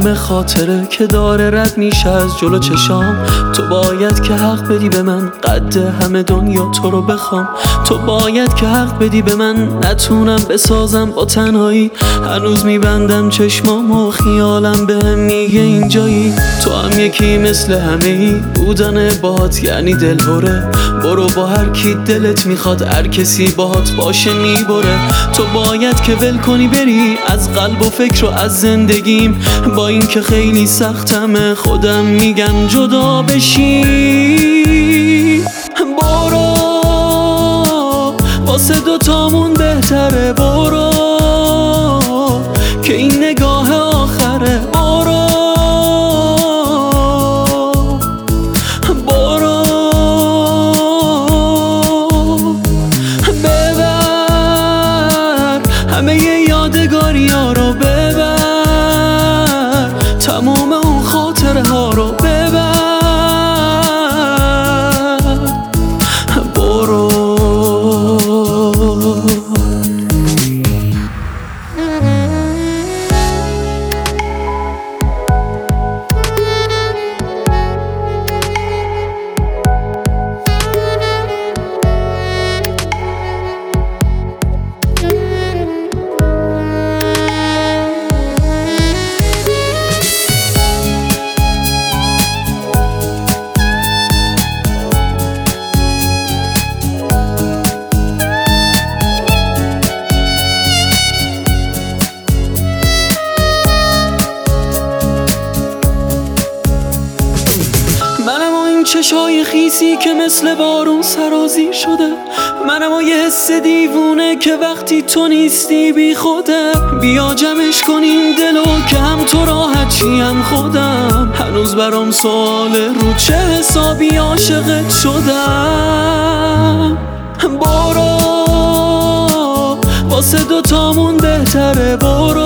تموم خاطره که داره رد میشه از جلو چشام. تو باید که حق بدی به من قد همه دنیا تو رو بخوام. تو باید که حق بدی به من نتونم بسازم با تنهایی. هنوز میبندم چشمام و خیالم بهم میگه اینجایی. تو هم یکی مثل همه ای بودن باهات یعنی دلهوره. برو با هر کی دلت میخواد هر کسی باهات باشه میبره. تو باید که ول کنی بری از قلب و فکر و از زندگیم. با این که خیلی سختمه خودم میگم جدا بشی. برو واسه دوتامون بهتره. برو که این نگاه آخره. برو همه یادگاری ها رو ببر. تمام اون خاطره ها رو ببر. برو چشای خیسی که مثل بارون سرازیر شده. منم و یه حس دیوونه که وقتی تو نیستی بی خوده. بیا جمعش کنیم دلو که هم تو راحت چی هم خودم. هنوز برام سواله رو چه حسابی عاشقت شدم. برو واسه دوتامون بهتره. برو